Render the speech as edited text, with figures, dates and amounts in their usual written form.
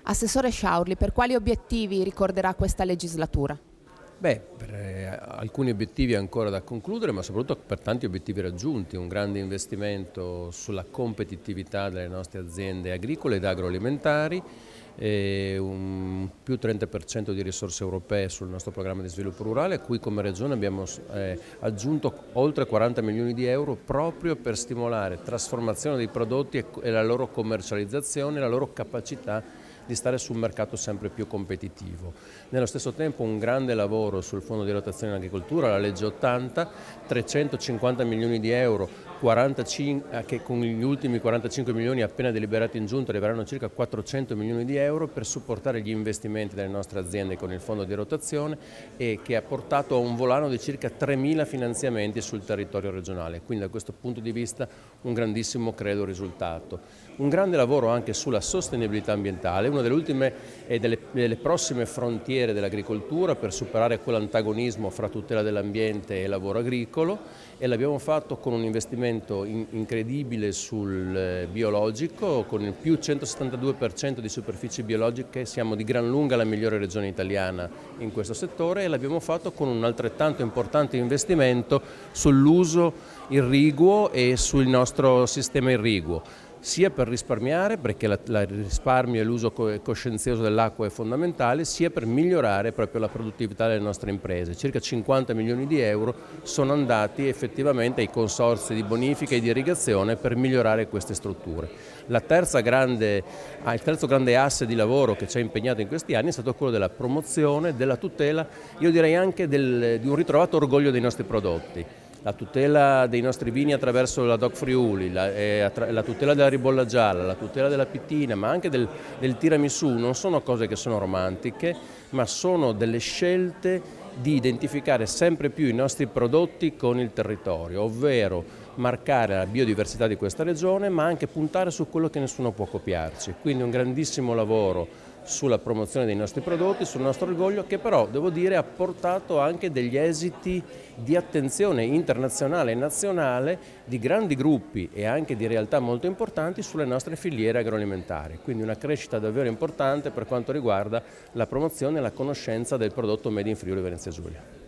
Assessore Sciaurli, per quali obiettivi ricorderà questa legislatura? Per alcuni obiettivi ancora da concludere, ma soprattutto per tanti obiettivi raggiunti, un grande investimento sulla competitività delle nostre aziende agricole ed agroalimentari, un più 30% di risorse europee sul nostro programma di sviluppo rurale, a cui come Regione abbiamo aggiunto oltre 40 milioni di euro proprio per stimolare trasformazione dei prodotti e la loro commercializzazione, la loro capacità di stare su un mercato sempre più competitivo. Nello stesso tempo un grande lavoro sul Fondo di rotazione in agricoltura, la legge 80, 350 milioni di euro, 45, che con gli ultimi 45 milioni appena deliberati in giunta arriveranno circa 400 milioni di euro per supportare gli investimenti delle nostre aziende con il Fondo di rotazione e che ha portato a un volano di circa 3.000 finanziamenti sul territorio regionale. Quindi da questo punto di vista un grandissimo credo risultato. Un grande lavoro anche sulla sostenibilità ambientale, una delle ultime e delle prossime frontiere dell'agricoltura per superare quell'antagonismo fra tutela dell'ambiente e lavoro agricolo, e l'abbiamo fatto con un investimento incredibile sul biologico, con il più 172% di superfici biologiche, siamo di gran lunga la migliore regione italiana in questo settore, e l'abbiamo fatto con un altrettanto importante investimento sull'uso irriguo e sul nostro sistema irriguo, sia per risparmiare, perché il risparmio e l'uso coscienzioso dell'acqua è fondamentale, sia per migliorare proprio la produttività delle nostre imprese. Circa 50 milioni di euro sono andati effettivamente ai consorzi di bonifica e di irrigazione per migliorare queste strutture. Il terzo grande asse di lavoro che ci ha impegnato in questi anni è stato quello della promozione, della tutela, io direi anche di un ritrovato orgoglio dei nostri prodotti. La tutela dei nostri vini attraverso la DOC Friuli, la tutela della ribolla gialla, la tutela della pittina, ma anche del tiramisù, non sono cose che sono romantiche, ma sono delle scelte di identificare sempre più i nostri prodotti con il territorio, ovvero marcare la biodiversità di questa regione, ma anche puntare su quello che nessuno può copiarci. Quindi un grandissimo lavoro sulla promozione dei nostri prodotti, sul nostro orgoglio, che però devo dire ha portato anche degli esiti di attenzione internazionale e nazionale di grandi gruppi e anche di realtà molto importanti sulle nostre filiere agroalimentari. Quindi una crescita davvero importante per quanto riguarda la promozione e la conoscenza del prodotto Made in Friuli Venezia Giulia.